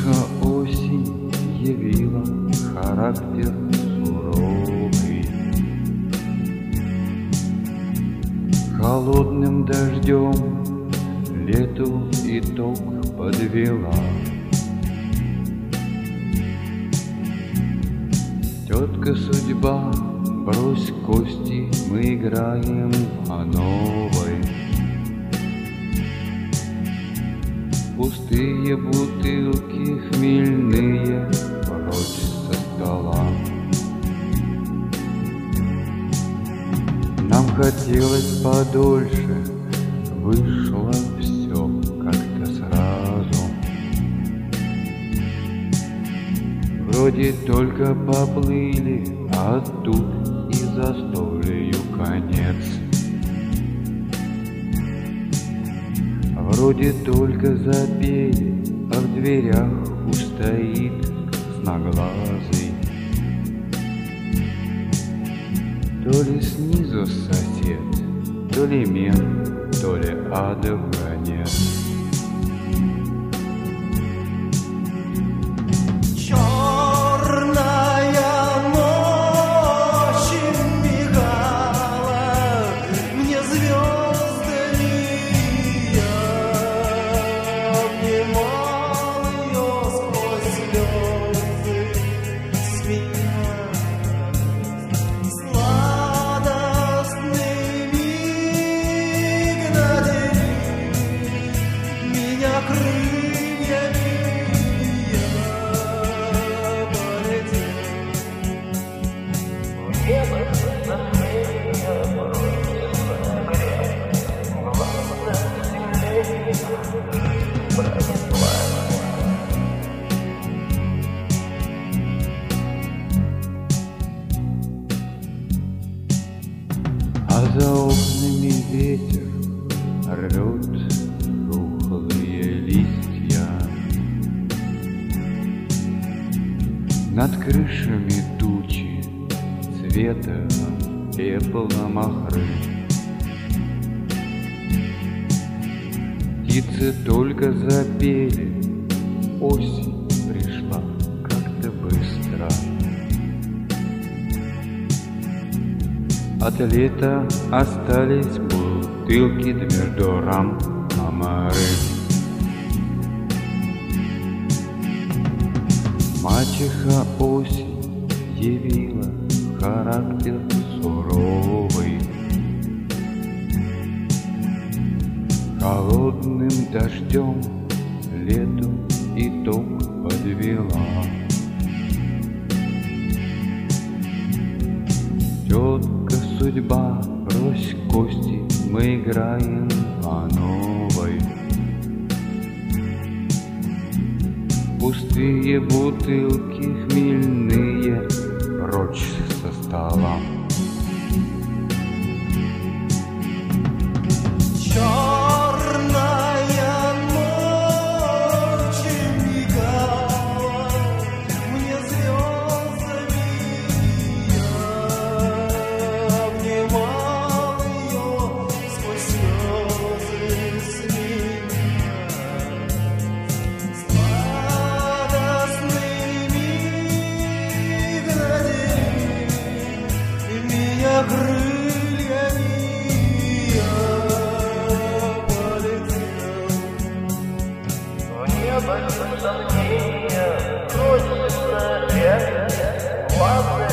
Тихо осень явила характер суровый. Холодным дождем лету итог подвела. Тетка судьба, брось кости, мы играем по новой. Пустые бутылки хмельные прочь со стола. Нам хотелось подольше, вышло все как-то сразу. Вроде только поплыли, а тут и застолью конец. Вроде только запели, а в дверях уж стоит красноглазый. То ли снизу сосед, то ли мент, то ли ада конец. А за окнами ветер рвет рухлые листья. Над крышами тучи цвета пепла махры. Птицы только запели, осень пришла как-то быстро. От лета остались бутылки между рам комары. Мачеха осень явила характер суровый. Холодным дождем лету итог подвела. Тетка судьба, брось кости, мы играем по новой. Пустые бутылки хмельные прочь со стола. Сомнения, крутится реальность, ладно.